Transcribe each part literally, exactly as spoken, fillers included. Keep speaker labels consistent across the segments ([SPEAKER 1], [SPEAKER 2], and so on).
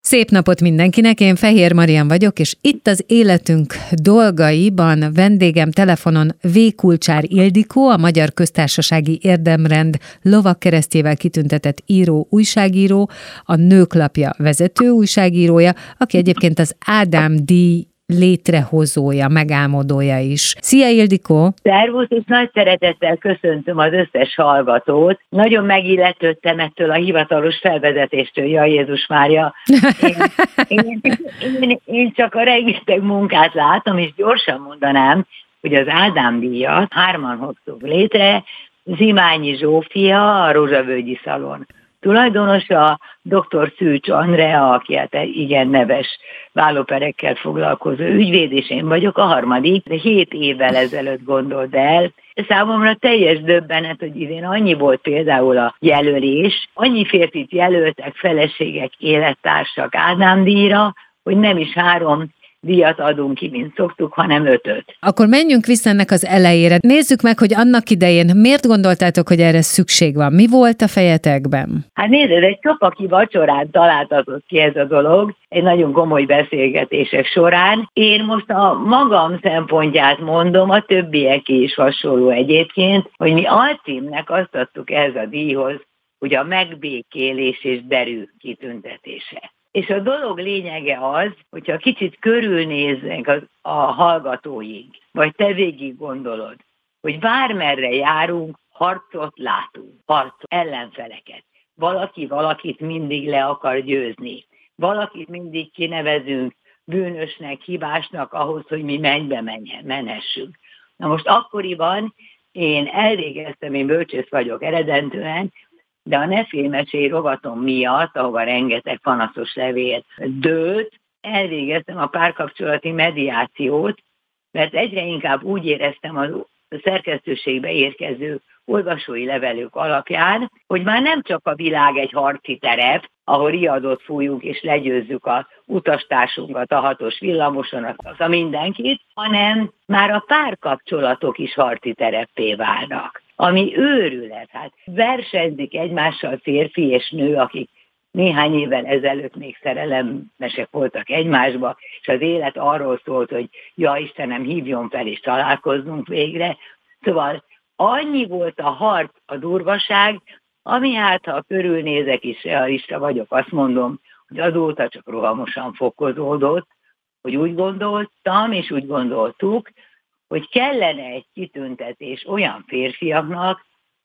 [SPEAKER 1] Szép napot mindenkinek, én Fehér Marian vagyok, és itt az életünk dolgaiban vendégem telefonon V. Kulcsár Ildikó, a Magyar Köztársasági Érdemrend lovagkeresztjével kitüntetett író, újságíró, a Nőklapja vezető újságírója, aki egyébként az Ádám-díj létrehozója, megálmodója is. Szia, Ildikó!
[SPEAKER 2] Szervusz, és nagy szeretettel köszöntöm az összes hallgatót. Nagyon megilletődtem ettől a hivatalos felvezetéstől, jaj Jézus Mária. Én, én, én, én csak a rengeteg munkát látom, és gyorsan mondanám, hogy az Ádám-díjat hárman hoztuk létre, Zimányi Zsófia, a Rózsavölgyi Szalon tulajdonosa, dr. Szűcs Andrea, aki hát igen neves vállóperekkel foglalkozó ügyvéd, és én vagyok a harmadik, de hét évvel ezelőtt gondolt el. Számomra teljes döbbenet, hogy idén annyi volt például a jelölés, annyi férfit jelöltek, feleségek, élettársak Ádám-díjra, hogy nem is három díjat adunk ki, mint szoktuk, hanem ötöt.
[SPEAKER 1] Akkor menjünk vissza ennek az elejére. Nézzük meg, hogy annak idején miért gondoltátok, hogy erre szükség van? Mi volt a fejetekben?
[SPEAKER 2] Hát nézd, egy csopaki vacsorán találtatott ki ez a dolog, egy nagyon komoly beszélgetések során. Én most a magam szempontját mondom, a többiek is hasonló egyébként, hogy mi alcímnek azt adtuk ehhez a díjhoz, hogy a megbékélés és derű kitüntetése. És a dolog lényege az, hogyha kicsit körülnéznek az, a hallgatóink, vagy te végig gondolod, hogy bármerre járunk, harcot látunk, harcot, ellenfeleket. Valaki valakit mindig le akar győzni. Valakit mindig kinevezünk bűnösnek, hibásnak ahhoz, hogy mi mennybe menhessünk. Na most akkoriban én elvégeztem, én bölcsész vagyok eredendően, de a Ne félj, mesélj rovatom miatt, ahova rengeteg panaszos levél dőlt, elvégeztem a párkapcsolati mediációt, mert egyre inkább úgy éreztem az szerkesztőségbe érkező olvasói levelők alapján, hogy már nem csak a világ egy harci terep, ahol riadót fújunk és legyőzzük a utastársunkat a hatos villamoson, az a mindenkit, hanem már a párkapcsolatok is harci tereppé válnak. Ami őrület, hát versenyzik egymással férfi és nő, akik néhány évvel ezelőtt még szerelemmesek voltak egymásba, és az élet arról szólt, hogy ja Istenem, hívjon fel és találkozzunk végre. Szóval annyi volt a harc, a durvaság, ami hát, ha körülnézek is realista vagyok, azt mondom, hogy azóta csak rohamosan fokozódott, hogy úgy gondoltam és úgy gondoltuk, hogy kellene egy kitüntetés olyan férfiaknak,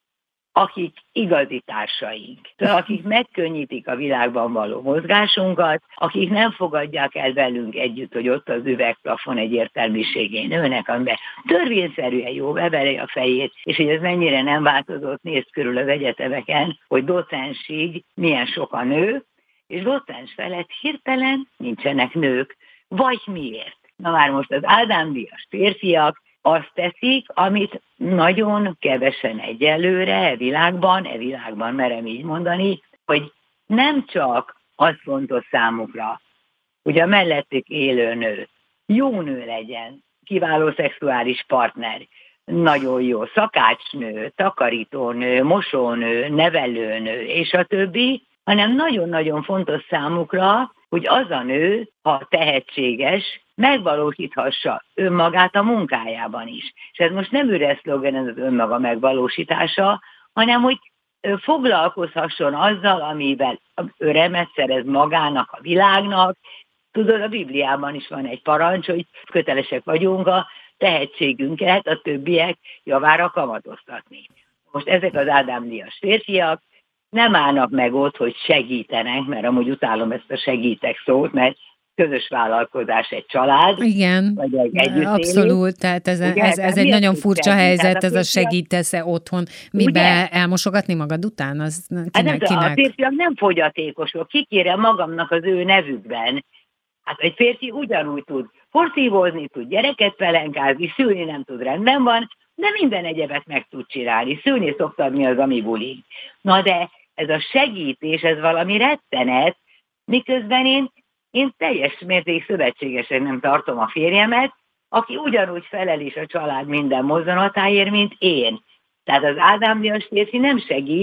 [SPEAKER 2] akik igazi társaink, akik megkönnyítik a világban való mozgásunkat, akik nem fogadják el velünk együtt, hogy ott az üvegplafon egy értelmiségén nőnek, amiben törvényszerűen jó beveri a fejét, és hogy ez mennyire nem változott, nézd körül az egyetemeken, hogy docensig milyen sok a nő, és docens felett hirtelen nincsenek nők. Vagy miért? Na már most az Ádám-díjas férfiak azt teszik, amit nagyon kevesen egyelőre e világban, e világban merem így mondani, hogy nem csak az fontos számukra, hogy a mellettük élő nő jó nő legyen, kiváló szexuális partner, nagyon jó szakácsnő, takarítónő, mosónő, nevelőnő, és a többi, hanem nagyon-nagyon fontos számukra, hogy az a nő, ha tehetséges, megvalósíthassa önmagát a munkájában is. És ez most nem üres szlogen, ez az önmaga megvalósítása, hanem hogy foglalkozhasson azzal, amivel örömet szerez magának, a világnak. Tudod, a Bibliában is van egy parancs, hogy kötelesek vagyunk a tehetségünket a többiek javára kamatoztatni. Most ezek az Ádám-díjas férfiak nem állnak meg ott, hogy segítenek, mert amúgy utálom ezt a segítek szót, mert közös vállalkozás, egy család.
[SPEAKER 1] Igen,
[SPEAKER 2] vagy egy együttélés.
[SPEAKER 1] Abszolút, tehát ez, ugye, ez, ez egy nagyon furcsa segít, helyzet, ez a segítesz-e otthon, mibe elmosogatni magad után? Az kinek,
[SPEAKER 2] hát
[SPEAKER 1] kinek?
[SPEAKER 2] A férfiak nem fogyatékosok, kikérem magamnak az ő nevükben. Hát egy férfi ugyanúgy tud porszívózni, tud gyereket pelenkázni, szülni nem tud, rendben van, de minden egyebet meg tud csinálni. Szülni szoktad, mi az, ami bulik. Na de ez a segítés, ez valami rettenet, miközben én, én teljes mérték szövetségesek nem tartom a férjemet, aki ugyanúgy felel is a család minden mozzanatáért, mint én. Tehát az Ádám-díjas férfi nem segít,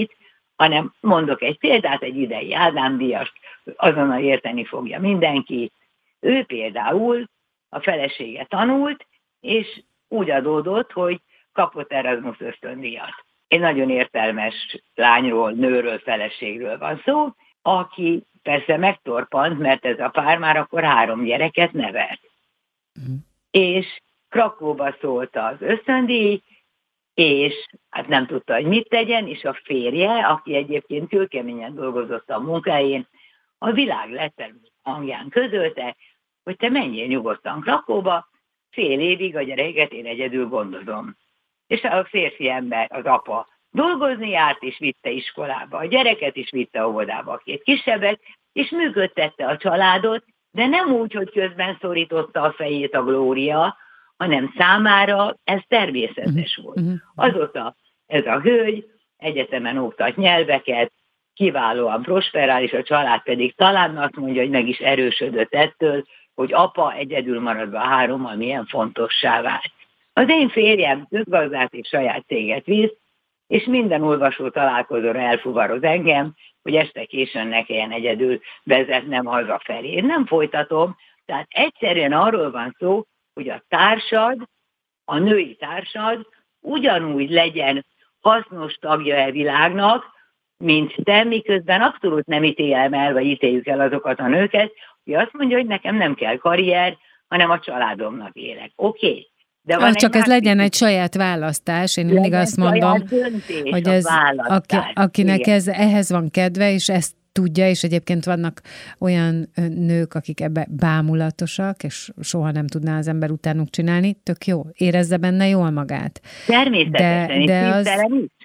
[SPEAKER 2] hanem mondok egy példát, egy idei Ádám-díjast, azonnal érteni fogja mindenki. Ő például a felesége tanult, és úgy adódott, hogy kapott Erasmus ösztöndíjat. Egy nagyon értelmes lányról, nőről, feleségről van szó, aki persze megtorpant, mert ez a pár már akkor három gyereket nevelt. Mm. És Krakkóba szólt az ösztöndíj, és hát nem tudta, hogy mit tegyen, és a férje, aki egyébként kőkeményen dolgozott a munkáján, a világ legterülő hangján közölte, hogy te menjél nyugodtan Krakkóba, fél évig a gyereket én egyedül gondozom. És a férfi ember, az apa dolgozni járt, és vitte iskolába a gyereket, és vitte óvodába a két kisebbet, és működtette a családot, de nem úgy, hogy közben szorította a fejét a glória, hanem számára ez természetes volt. Azóta ez a hölgy egyetemen oktat nyelveket, kiválóan prosperál, és a család pedig talán azt mondja, hogy meg is erősödött ettől, hogy apa egyedül maradva a hárommal milyen fontossá vált. Az én férjem közgazdát és saját céget visz, és minden olvasó találkozóra elfuvaroz engem, hogy este későn ne kelljen egyedül vezetnem hazafelé. Én nem folytatom, tehát egyszerűen arról van szó, hogy a társad, a női társad ugyanúgy legyen hasznos tagja a világnak, mint te, miközben abszolút nem ítélem el, vagy ítéljük el azokat a nőket, hogy azt mondja, hogy nekem nem kell karrier, hanem a családomnak élek. Oké. Okay.
[SPEAKER 1] De van ah, csak ez legyen egy saját választás, én mindig azt mondom, hogy ez, aki, akinek ez, ehhez van kedve, és ezt tudja, és egyébként vannak olyan nők, akik ebbe bámulatosak, és soha nem tudná az ember utánuk csinálni, tök jó, érezze benne jól magát.
[SPEAKER 2] Természetesen,
[SPEAKER 1] de, de, az,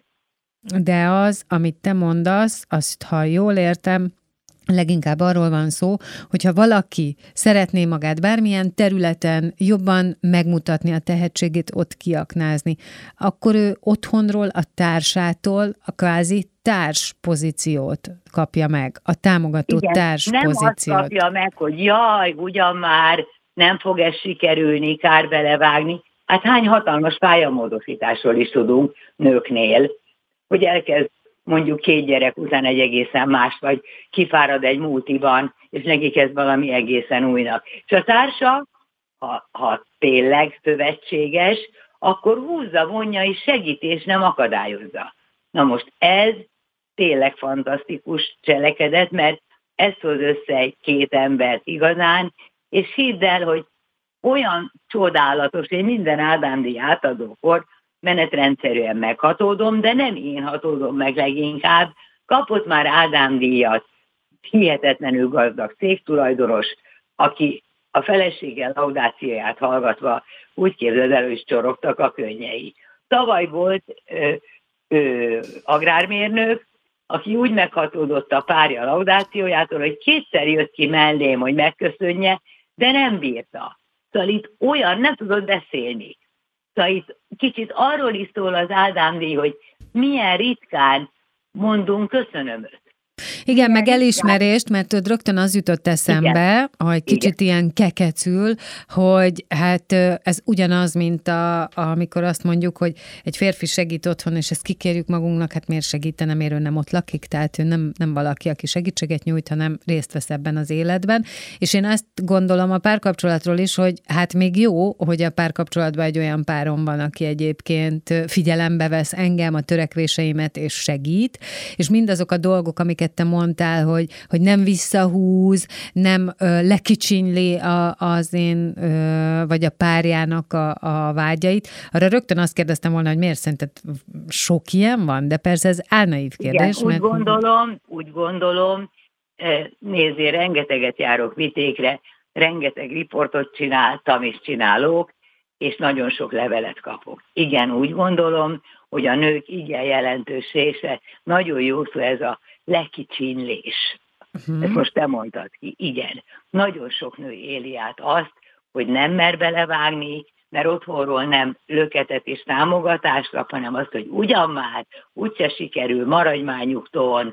[SPEAKER 1] de az, amit te mondasz, azt, ha jól értem, leginkább arról van szó, hogyha valaki szeretné magát bármilyen területen jobban megmutatni a tehetségét, ott kiaknázni, akkor ő otthonról, a társától a kvázi társ pozíciót kapja meg, a támogató
[SPEAKER 2] igen,
[SPEAKER 1] társ
[SPEAKER 2] nem
[SPEAKER 1] pozíciót.
[SPEAKER 2] Nem azt kapja meg, hogy jaj, ugyan már nem fog ez sikerülni, kár belevágni. Hát hány hatalmas pályamódosításról is tudunk nőknél, hogy elkezd mondjuk két gyerek után egy egészen más, vagy kifárad egy multiban, és neki kezd valami egészen újnak. És a társa, ha, ha tényleg szövetséges, akkor húzza, vonja és segít, és nem akadályozza. Na most ez tényleg fantasztikus cselekedet, mert ez hoz össze egy két embert igazán, és hidd el, hogy olyan csodálatos, én minden Ádám-díj átadókor menetrendszerűen meghatódom, de nem én hatódom meg leginkább. Kapott már Ádám-díjat hihetetlenül gazdag cégtulajdonos, aki a felesége laudációját hallgatva úgy képzeld el, hogy csorogtak a könnyei. Tavaly volt ö, ö, agrármérnök, aki úgy meghatódott a párja laudációjától, hogy kétszer jött ki mellém, hogy megköszönje, de nem bírta. Szóval itt olyan, nem tudott beszélni. Szóval itt kicsit arról is szól az Ádám-díj, hogy milyen ritkán mondunk köszönömöt.
[SPEAKER 1] Igen, meg elismerést, mert tudod, rögtön az jutott eszembe, igen, hogy kicsit igen. ilyen kekecül, hogy hát ez ugyanaz, mint a, amikor azt mondjuk, hogy egy férfi segít otthon, és ezt kikérjük magunknak, hát miért segítene, miért ő nem ott lakik, tehát ő nem, nem valaki, aki segítséget nyújt, hanem részt vesz ebben az életben. És én azt gondolom a párkapcsolatról is, hogy hát még jó, hogy a párkapcsolatban egy olyan párom van, aki egyébként figyelembe vesz engem, a törekvéseimet, és segít, és mindazok a dolgok, amiket te mondtál, hogy, hogy nem visszahúz, nem ö, lekicsinyli a, az én, ö, vagy a párjának a, a vágyait. Arra rögtön azt kérdeztem volna, hogy miért szerinted sok ilyen van, de persze ez álnaív kérdés.
[SPEAKER 2] Igen,
[SPEAKER 1] mert...
[SPEAKER 2] úgy gondolom, úgy gondolom, nézzél, rengeteget járok vitékre, rengeteg riportot csináltam és csinálok, és nagyon sok levelet kapok. Igen, úgy gondolom, hogy a nők igen jelentős része, nagyon jó szó ez a lekicsinlés. Uh-huh. Ezt most te mondtad ki. Igen. Nagyon sok nő éli át azt, hogy nem mer belevágni, mert otthonról nem löketet és támogatást kap, hanem azt, hogy ugyan már, úgyse sikerül, maradj már nyugton,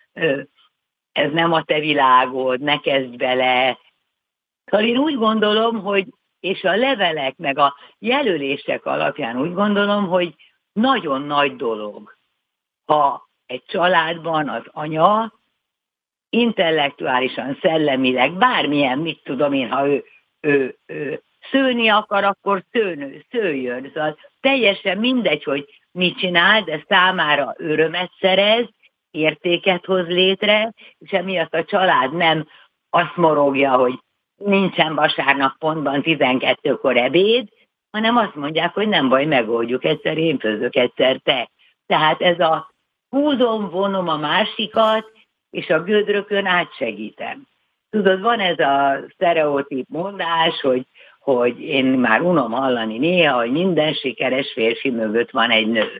[SPEAKER 2] ez nem a te világod, ne kezdj bele. Szóval én úgy gondolom, hogy, és a levelek, meg a jelölések alapján úgy gondolom, hogy nagyon nagy dolog, ha egy családban az anya intellektuálisan, szellemileg, bármilyen, mit tudom én, ha ő, ő, ő szőni akar, akkor szőnő, szőjön. Szóval teljesen mindegy, hogy mit csinál, de számára örömet szerez, értéket hoz létre, és emiatt a család nem azt morogja, hogy nincsen vasárnap pontban tizenkettőkor ebéd, hanem azt mondják, hogy nem baj, megoldjuk, egyszer én főzök, egyszer te. Tehát ez a húzom, vonom a másikat, és a gödrökön átsegítem. Tudod, van ez a sztereotíp mondás, hogy, hogy én már unom hallani néha, hogy minden sikeres férfi mögött van egy nő.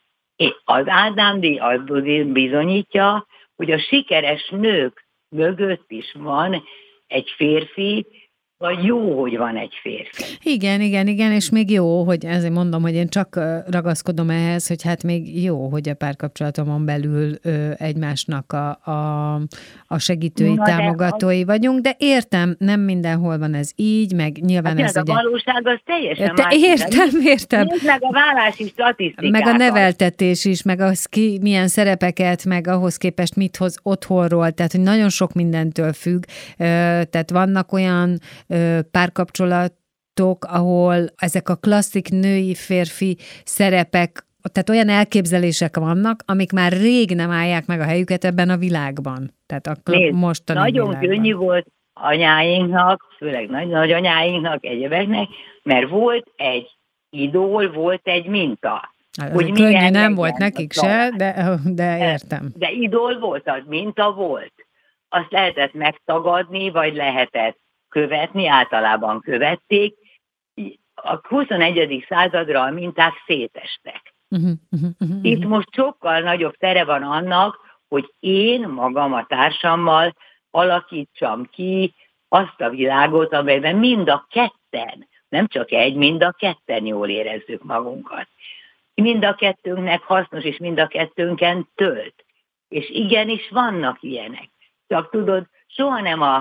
[SPEAKER 2] Az Ádám-díj az bizonyítja, hogy a sikeres nők mögött is van egy férfi, vagy jó, hogy van egy férfi.
[SPEAKER 1] Igen, igen, igen, és még jó, hogy ezért mondom, hogy én csak ragaszkodom ehhez, hogy hát még jó, hogy a párkapcsolatomon belül ö, egymásnak a, a, a segítői, Na, támogatói de, vagyunk, de értem, nem mindenhol van ez így, meg nyilván
[SPEAKER 2] hát
[SPEAKER 1] ez
[SPEAKER 2] a
[SPEAKER 1] ugye...
[SPEAKER 2] valóság az teljesen
[SPEAKER 1] te,
[SPEAKER 2] más.
[SPEAKER 1] Értem, értem.
[SPEAKER 2] Nézd meg a vállási statisztikákat.
[SPEAKER 1] Meg a neveltetés is, meg az ki milyen szerepeket, meg ahhoz képest mit hoz otthonról, tehát hogy nagyon sok mindentől függ, tehát vannak olyan párkapcsolatok, ahol ezek a klasszik női férfi szerepek, tehát olyan elképzelések vannak, amik már rég nem állják meg a helyüket ebben a világban. Tehát a
[SPEAKER 2] Nézd,
[SPEAKER 1] mostani
[SPEAKER 2] nagyon
[SPEAKER 1] világban.
[SPEAKER 2] könnyű volt anyáinknak, főleg nagy nagyanyáinknak, egyebeknek, mert volt egy idól, volt egy minta.
[SPEAKER 1] Hát, hogy könnyű nem volt nekik se, de, de értem.
[SPEAKER 2] De idól volt, az minta volt. Azt lehetett megtagadni, vagy lehetett követni, általában követték. A huszonegyedik századra a minták szétestek. Uh-huh, uh-huh, uh-huh. Itt most sokkal nagyobb tere van annak, hogy én magam a társammal alakítsam ki azt a világot, amelyben mind a ketten, nem csak egy, mind a ketten jól érezzük magunkat. Mind a kettőnknek hasznos, és mind a kettőnken tölt. És igenis vannak ilyenek. Csak tudod, soha nem a,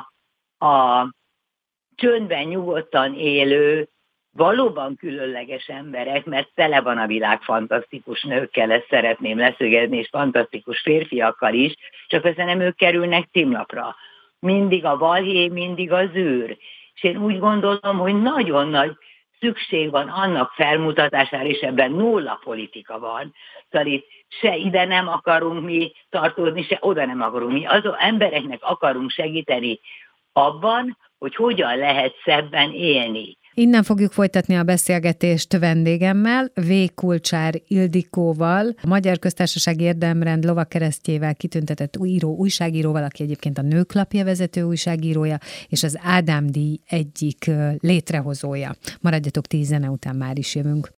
[SPEAKER 2] a csöndben nyugodtan élő, valóban különleges emberek, mert tele van a világ fantasztikus nőkkel, ezt szeretném leszögezni, és fantasztikus férfiakkal is, csak aztán nem ők kerülnek címlapra. Mindig a balhé, mindig az űr. És én úgy gondolom, hogy nagyon nagy szükség van annak felmutatására, és ebben nulla politika van. Szóval itt se ide nem akarunk mi tartozni, se oda nem akarunk mi. Azon embereknek akarunk segíteni abban, hogy hogyan lehet szebben élni.
[SPEAKER 1] Innen fogjuk folytatni a beszélgetést vendégemmel, V. Kulcsár Ildikóval, a Magyar Köztársasági Érdemrend lovagkeresztjével kitüntetett író, újságíróval, aki egyébként a Nőklapja vezető újságírója, és az Ádám-díj egyik létrehozója. Maradjatok, tíz zene után már is jövünk.